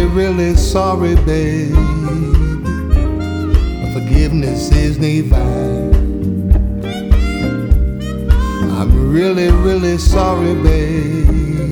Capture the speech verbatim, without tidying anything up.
really sorry, babe. But forgiveness is divine. I'm really, really sorry, babe.